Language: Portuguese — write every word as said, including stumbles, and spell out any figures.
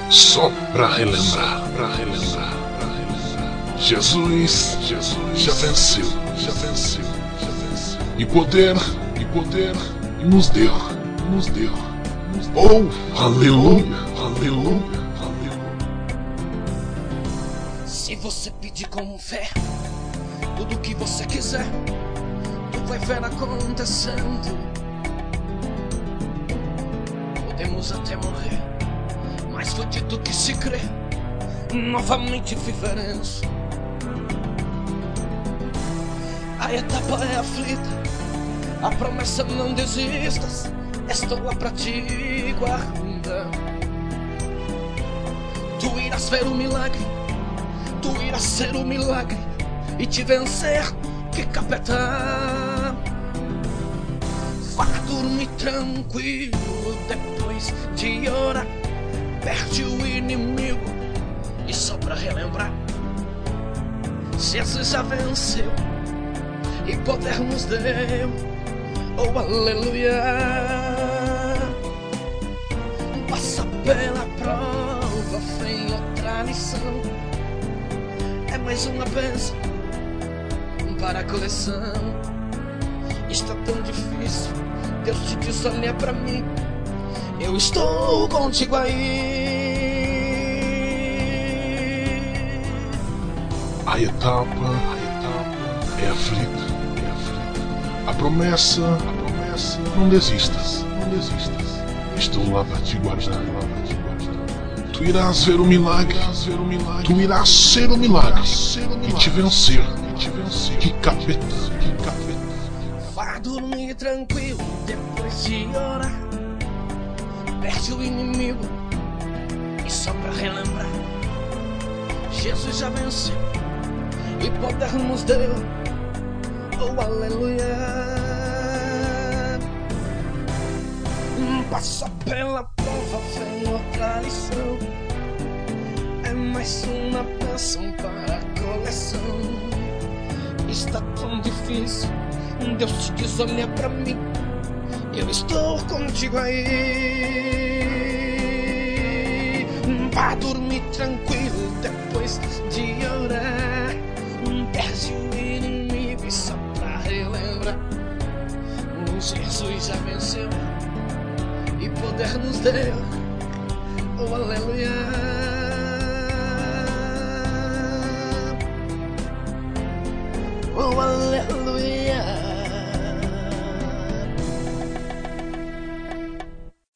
Só pra relembrar, pra relembrar, pra relembrar. Jesus, Jesus já venceu, já venceu, já venceu. E poder, e poder nos deu, nos deu. Oh, aleluia, aleluia, aleluia. Se você pedir com fé tudo que você quiser, tu vai ver acontecendo. Podemos até morrer, mas foi dito que se crê, novamente viveremos. A etapa é aflita, a promessa não desistas, estou lá pra te guardar. Tu irás ver o milagre, tu irás ser o milagre e te vencer, que capeta. Vá dormir tranquilo depois de orar, perde o inimigo. E só pra relembrar, Jesus já venceu e poder nos deu. Oh, aleluia. Passa pela prova, vem outra lição. É mais uma bênção para a coleção. Está tão difícil, Deus te diz, olha pra mim, eu estou contigo aí. A etapa, a etapa é aflita, é aflita. A promessa, a promessa, não desistas, não desistas. Estou lá para te guardar, lá para te guardar. Tu irás ver o milagre, ver o milagre. Tu irás ser o milagre, ser o milagre. E te vencer, e te vencer. Que capeta, que capeta. Vá dormir tranquilo depois de orar, perde o inimigo. E só pra relembrar, Jesus já venceu e poder nos deu. Oh, aleluia. Passa pela prova, vem outra lição. É mais uma bênção para a coleção. Está tão difícil, Deus te diz, olha pra mim, eu estou contigo aí. Vá dormir tranquilo depois de orar, perde o inimigo e só pra relembrar, Jesus já venceu e poder nos deu. Oh, aleluia. Oh, aleluia.